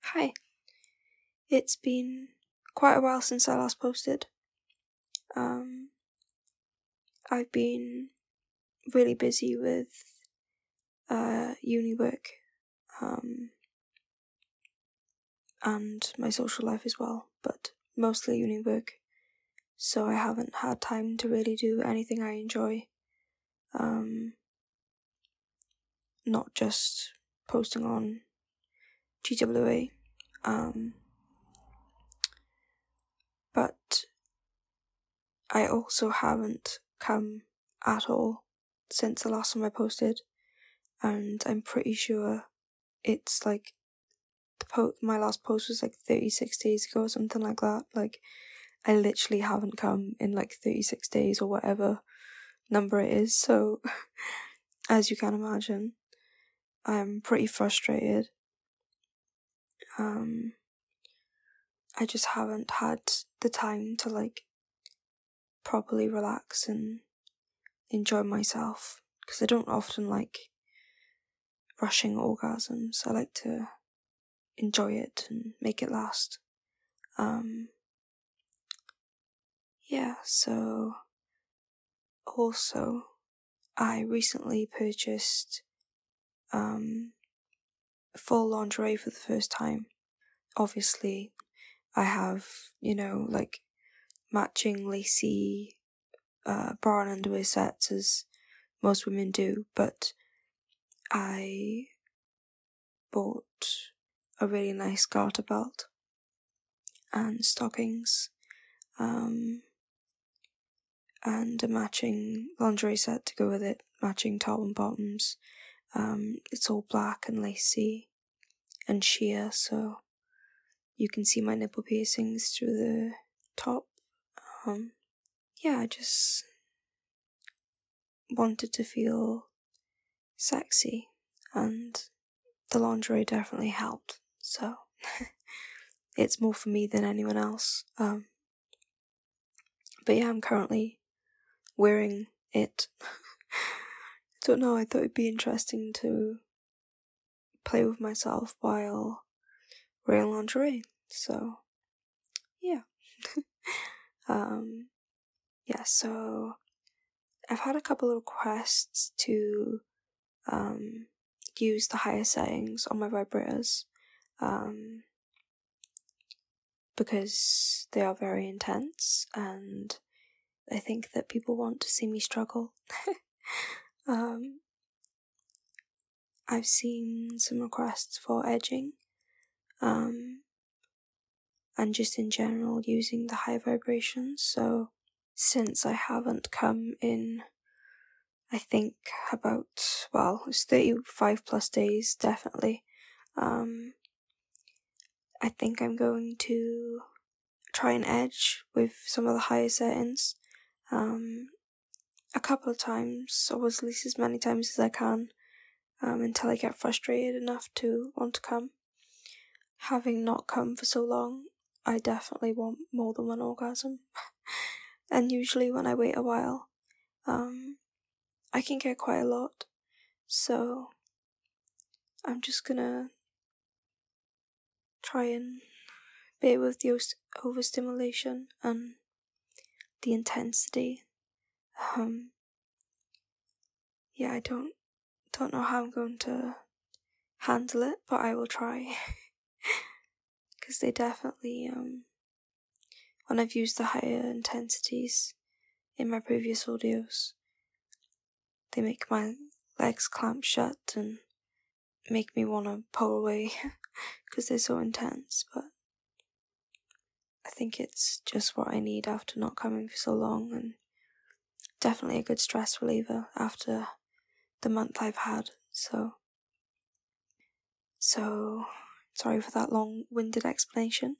Hi. It's been quite a while since I last posted. I've been really busy with uni work, and my social life as well, but mostly uni work, so I haven't had time to really do anything I enjoy. Not just posting on GWA, but I also haven't come at all since the last time I posted, and I'm pretty sure it's like my last post was like 36 days ago or something like that. Like, I literally haven't come in like 36 days or whatever number it is, so as you can imagine, I'm pretty frustrated. I just haven't had the time to like properly relax and enjoy myself, because I don't often like rushing orgasms. I like to enjoy it and make it last. Yeah, so also I recently purchased full lingerie for the first time. Obviously, I have, like matching lacy bra and underwear sets as most women do, but I bought a really nice garter belt and stockings, and a matching lingerie set to go with it, matching top and bottoms. It's all black and lacy and sheer, so you can see my nipple piercings through the top. Yeah, I just wanted to feel sexy, and the lingerie definitely helped, so it's more for me than anyone else. But yeah, I'm currently wearing it. Don't know, I thought it'd be interesting to play with myself while wearing lingerie, so yeah. Yeah, so I've had a couple of requests to use the higher settings on my vibrators, because they are very intense, and I think that people want to see me struggle. I've seen some requests for edging, and just in general using the high vibrations, so since I haven't come in, I think it's 35 plus days, definitely, I think I'm going to try and edge with some of the higher settings, a couple of times, or at least as many times as I can, until I get frustrated enough to want to come. Having not come for so long, I definitely want more than one orgasm. And usually when I wait a while, I can get quite a lot, so I'm just gonna try and bear with the overstimulation and the intensity. Yeah, I don't know how I'm going to handle it, but I will try. Because they definitely, when I've used the higher intensities in my previous audios, they make my legs clamp shut and make me want to pull away because they're so intense, but I think it's just what I need after not coming for so long, and definitely a good stress reliever after the month I've had, so sorry for that long-winded explanation.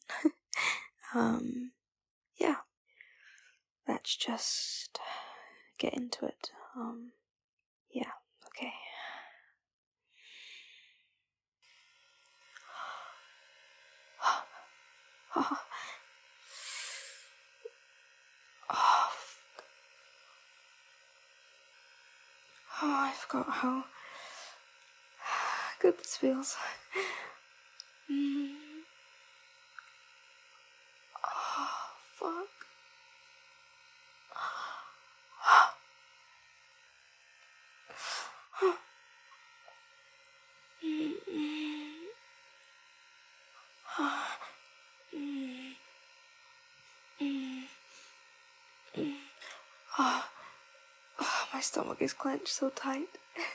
Yeah, let's just get into it. Yeah, okay. Oh, I forgot how good this feels. stomach is clenched so tight.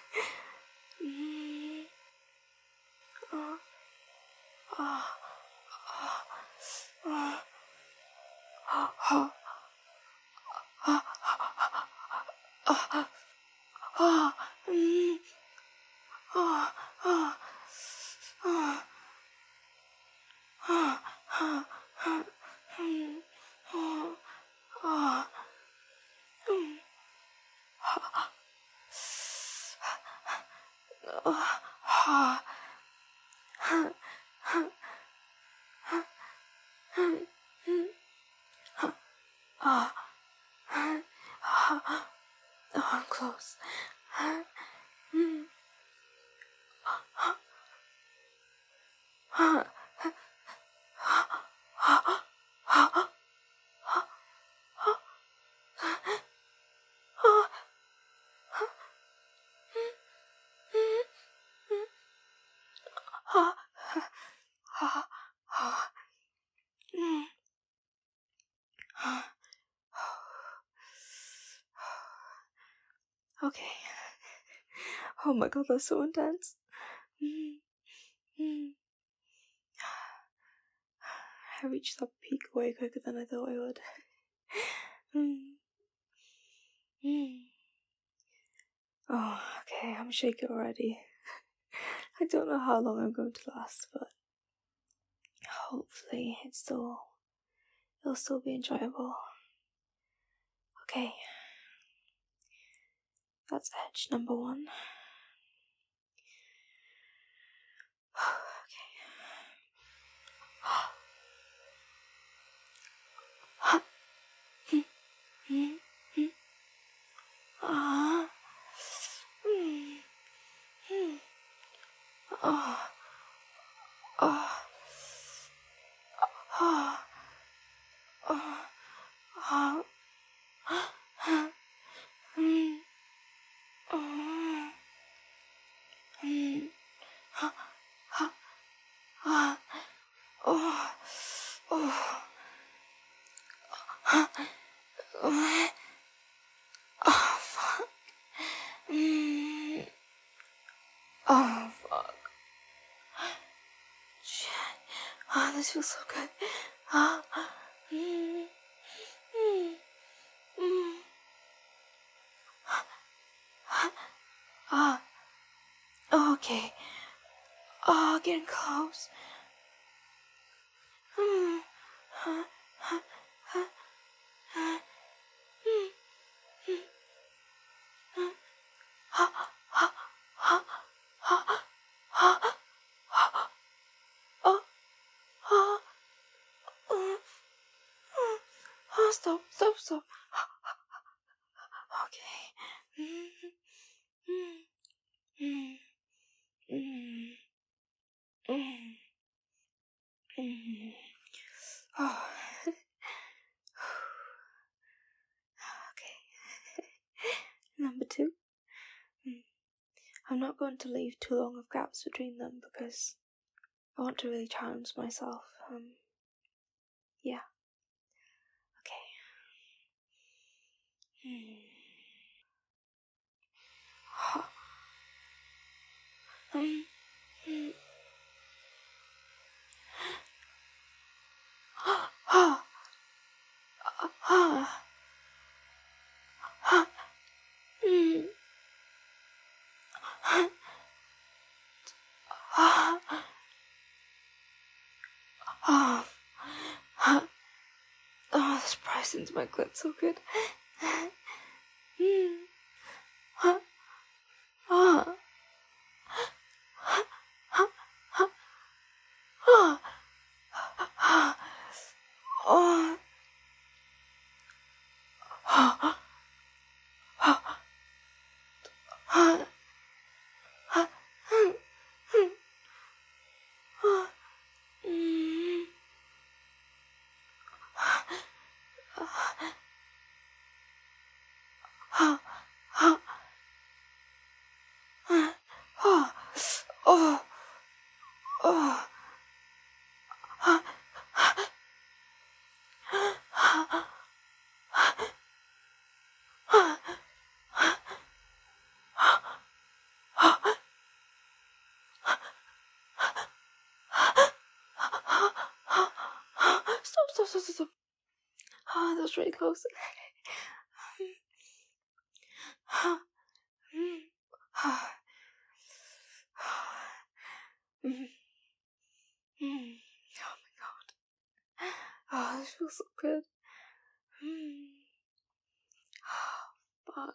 Oh, I'm close. Okay. Oh my god, that's so intense. I reached that peak way quicker than I thought I would. Oh, okay, I'm shaking already. I don't know how long I'm going to last, but hopefully it'll still be enjoyable. Okay. That's edge number 1. Oh, fuck. Shit. Oh, this feels so good. Okay. Oh, getting close. Stop. Okay. Oh. Okay. Number 2. I'm not going to leave too long of gaps between them because I want to really challenge myself. Yeah. Okay. Oh, this price into my clit so good. stop. Oh, that was really close. Oh my god. Oh, this feels so good. Oh, fuck.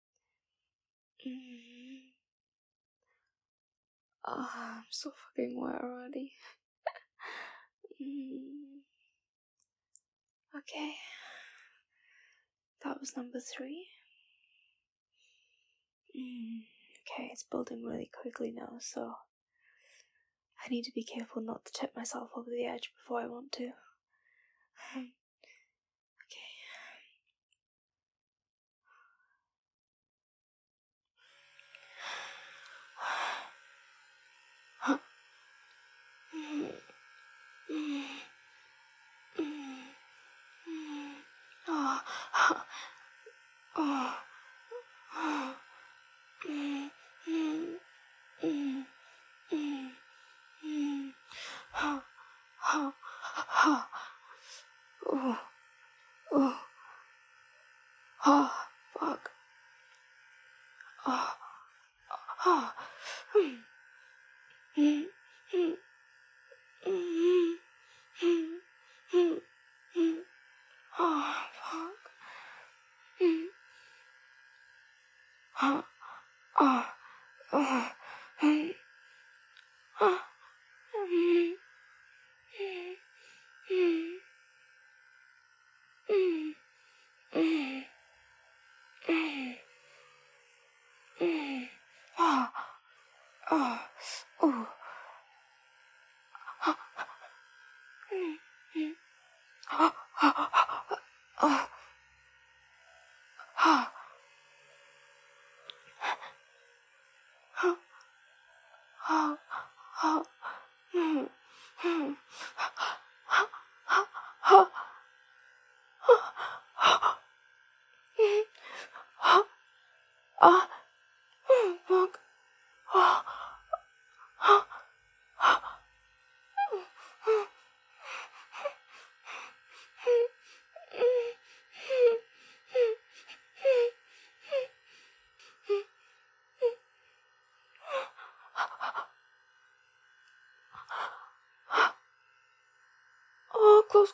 Oh, I'm so fucking wet already. Okay. That was number 3. Okay, it's building really quickly now, so I need to be careful not to tip myself over the edge before I want to. Okay. Oh, fuck. Close.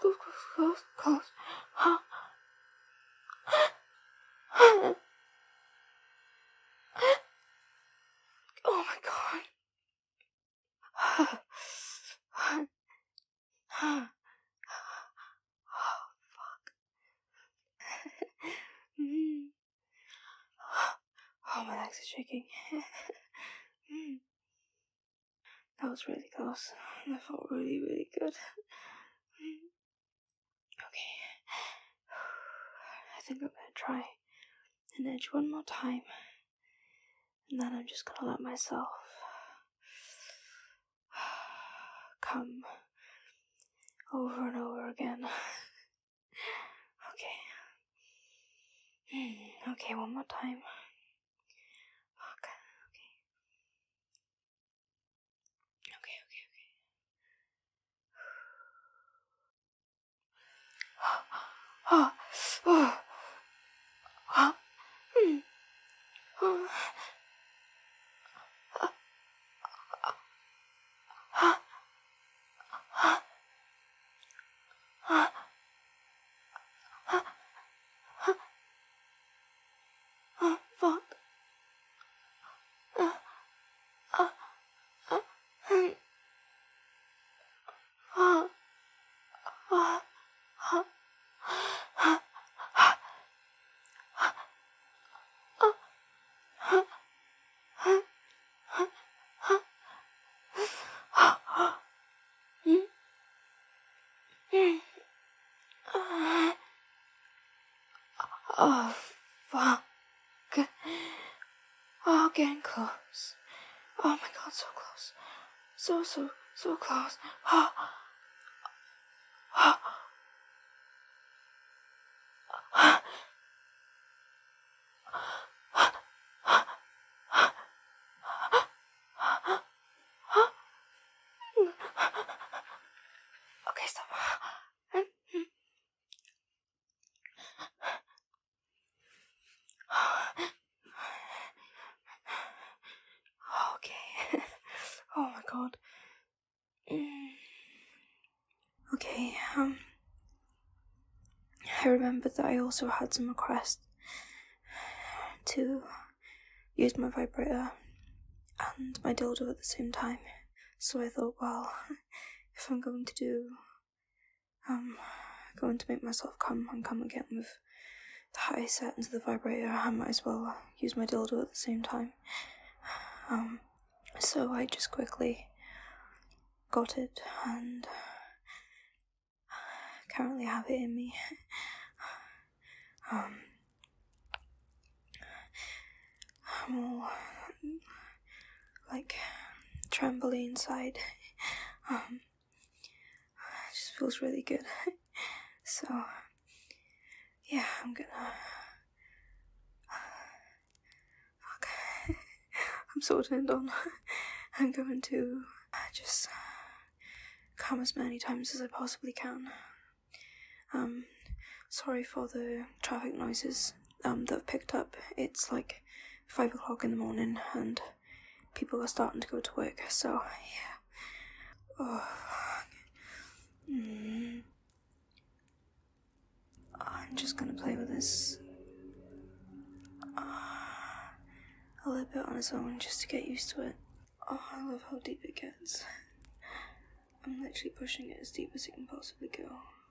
Oh my god. Oh, my legs are shaking. That was really close. That felt really, really good. Okay. I think I'm gonna try an edge one more time. And then I'm just gonna let myself come over and over again. Okay. Okay, one more time. Fuck. Okay. Fuck. Oh, fuck. Oh, getting close. Oh my god, so close. So close. Okay, stop. Okay, I remembered that I also had some requests to use my vibrator and my dildo at the same time. So I thought, well, if I'm going to make myself come and come again with the high settings of the vibrator, I might as well use my dildo at the same time. So I just quickly got it and currently have it in me. I'm all like trembly inside. It just feels really good. So yeah, I'm gonna I'm so turned on. I'm going to just come as many times as I possibly can. Sorry for the traffic noises that I've picked up. It's like 5 o'clock in the morning and people are starting to go to work, so yeah. Oh, I'm just gonna play with this a little bit on its own just to get used to it. Oh, I love how deep it gets. I'm literally pushing it as deep as it can possibly go.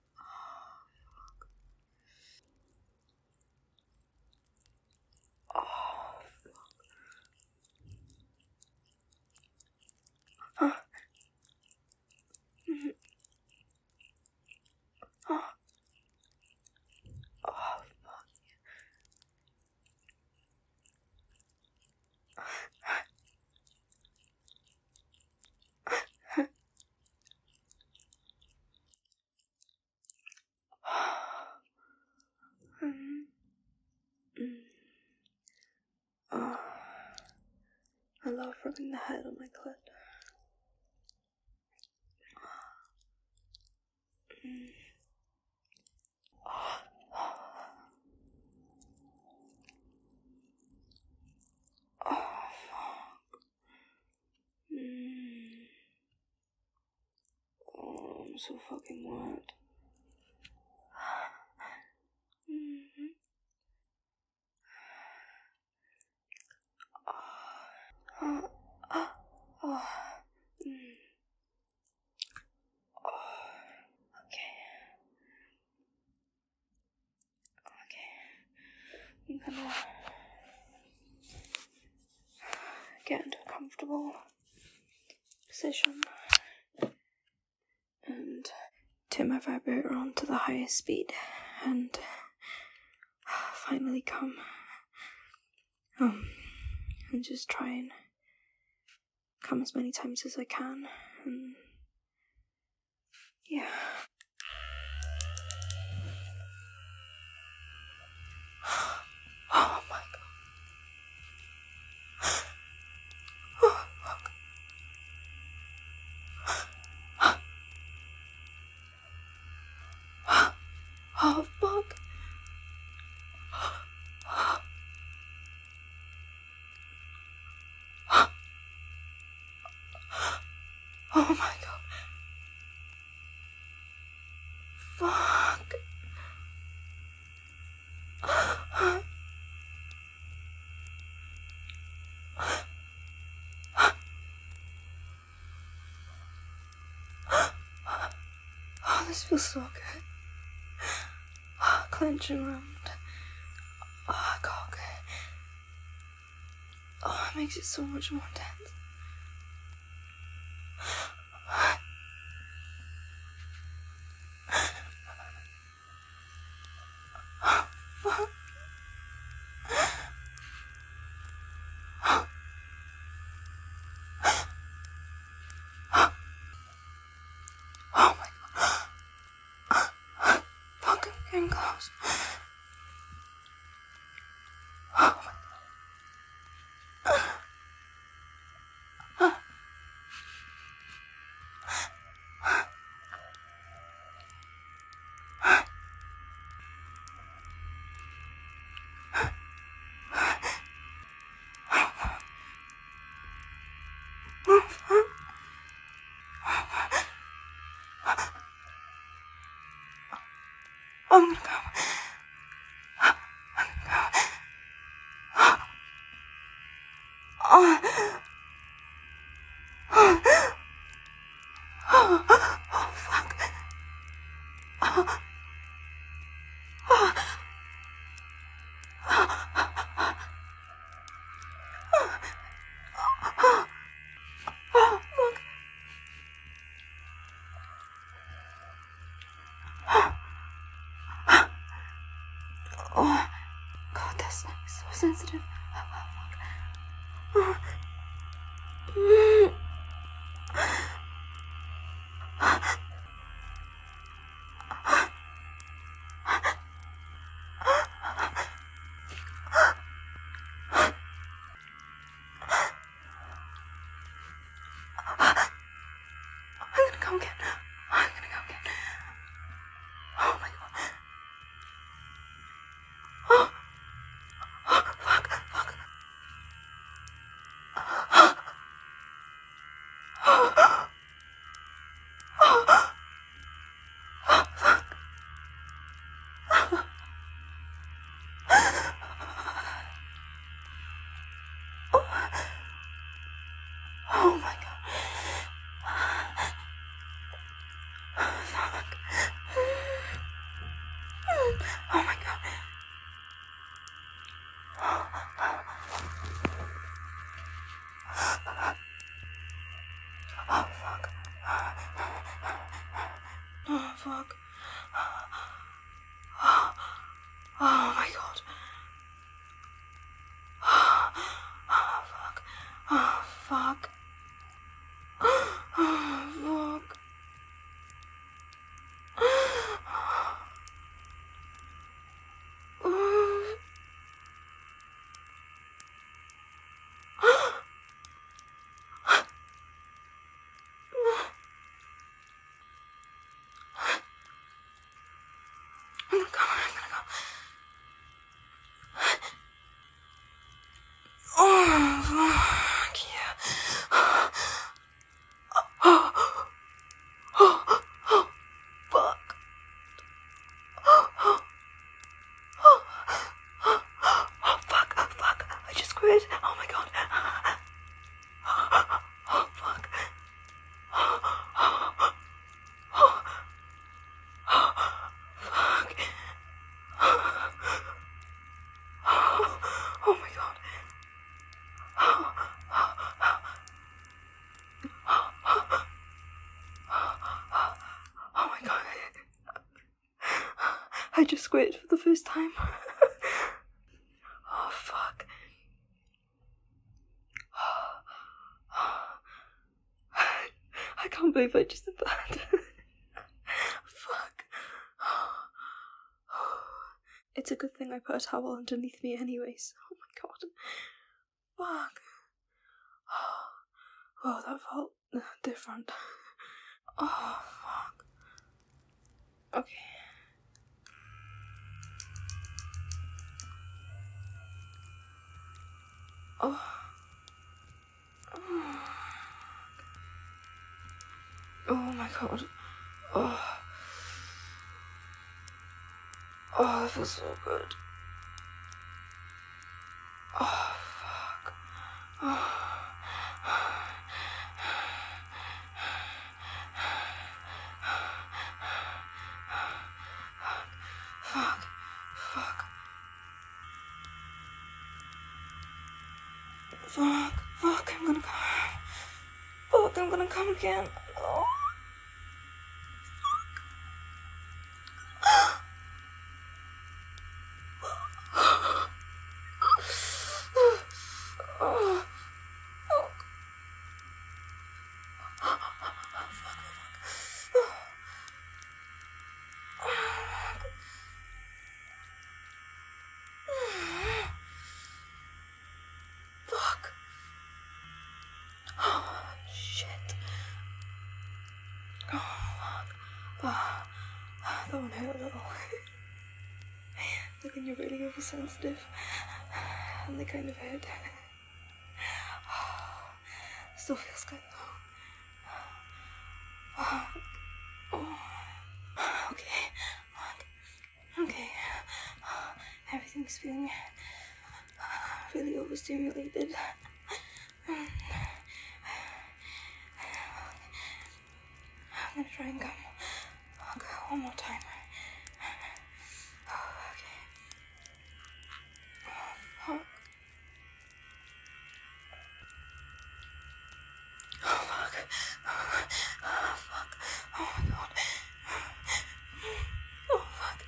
I love rubbing the head on my clit. Oh, I'm so fucking wet. I'm gonna get into a comfortable position and turn my vibrator on to the highest speed and finally come. And just try and come as many times as I can, and yeah. Oh my god. Oh fuck. Oh fuck. Oh my god. Fuck. Oh, this feels so good. Clenching around. Oh, cock. Oh, it makes it so much more intense. Oh my god. Fuck, I'm getting close. Oh my god. I'm gonna come. Oh, God, that's so sensitive. I'm gonna come again. I'm gonna come again. Oh my God. Oh, fuck, fuck. Oh my God. Fuck. Oh my God. Oh fuck. Oh fuck. Oh my God. Oh fuck. Oh fuck. Oh fuck. I'm gonna go. Oh, fuck yeah. Oh, fuck. Oh, fuck. I just quit. Oh my God. Oh, fuck. Fuck. Oh my God. Oh my God. I just quit for the first time. Oh, fuck. I can't believe I just did that. Fuck. It's a good thing I put a towel underneath me anyways. Oh my God. Fuck. Oh, that felt different. Oh, fuck. Okay. Oh. Oh my God. Oh. Oh, that feels so good. Oh, fuck. Oh. Fuck. Fuck. Fuck. Fuck, I'm gonna come. Fuck, I'm gonna come again. Oh. Oh. Fuck. Oh, shit. Oh, fuck. Oh, that one hurt a little. Like when you're really oversensitive. And they kind of hurt. Still feels good though. Oh. Okay. always feeling really overstimulated. I'm gonna try and come. I'll go one more time. Okay. Oh, fuck. Oh, fuck. Oh, my God. Oh, fuck.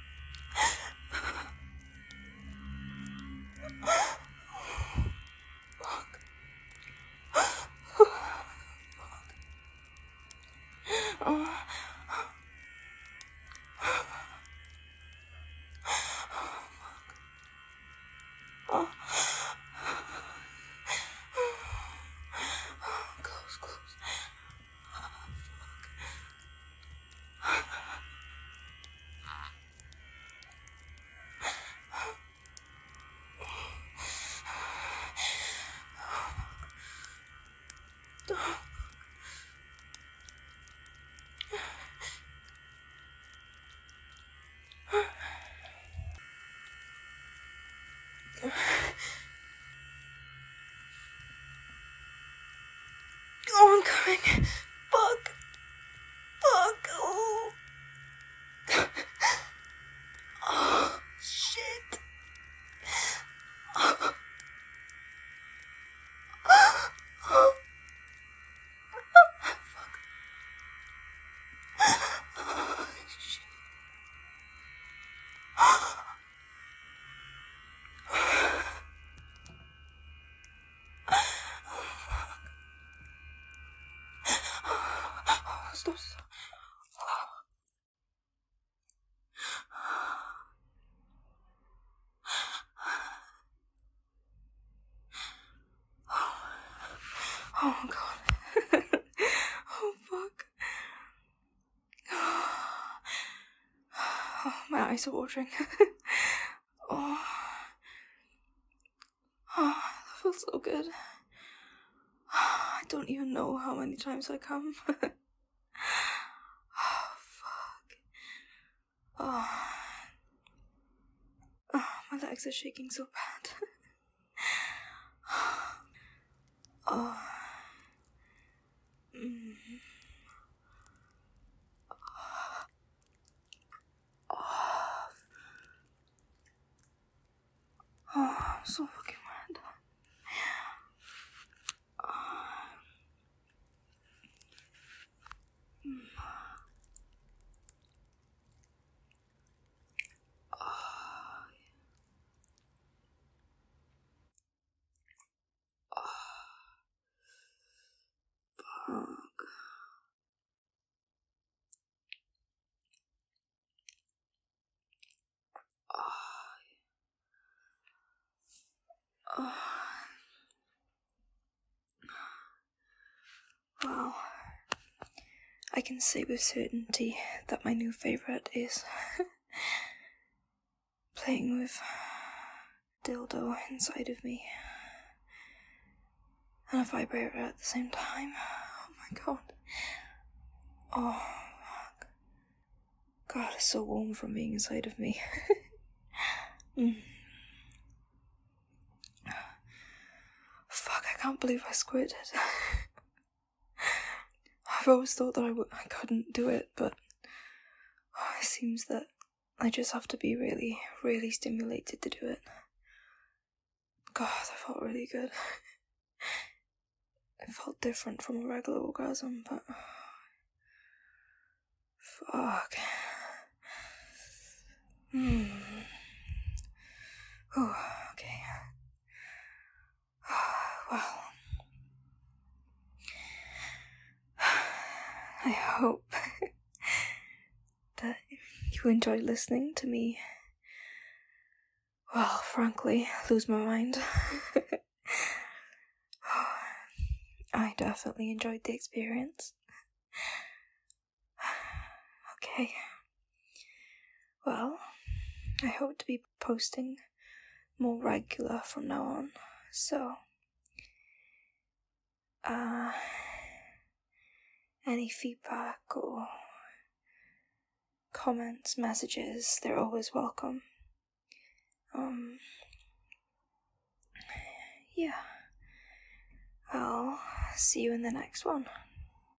Close. Oh, I'm coming. Fuck. Oh. Oh, shit. Oh. Oh. Oh, shit. Stop. Oh, God. Oh, fuck. Oh, my eyes are watering. Oh. Oh, that feels so good. I don't even know how many times I come. Oh, fuck. Oh. Oh, my legs are shaking so bad. Oh. Mm. Oh. Oh, I'm so fucking mad. Oh. Mm. Oh. Oh. Fuck. Oh. Well, I can say with certainty that my new favourite is playing with dildo inside of me and a vibrator at the same time. Oh my God. Oh, fuck. God, it's so warm from being inside of me. Fuck, I can't believe I squirted. I've always thought that I couldn't do it, but it seems that I just have to be really, really stimulated to do it. God, that felt really good. It felt different from a regular orgasm, but fuck. Oh, okay. Well, I hope that you enjoyed listening to me, well, frankly, lose my mind. I definitely enjoyed the experience. Okay. Well, I hope to be posting more regular from now on, so any feedback or comments, messages, they're always welcome. Yeah. I'll see you in the next one.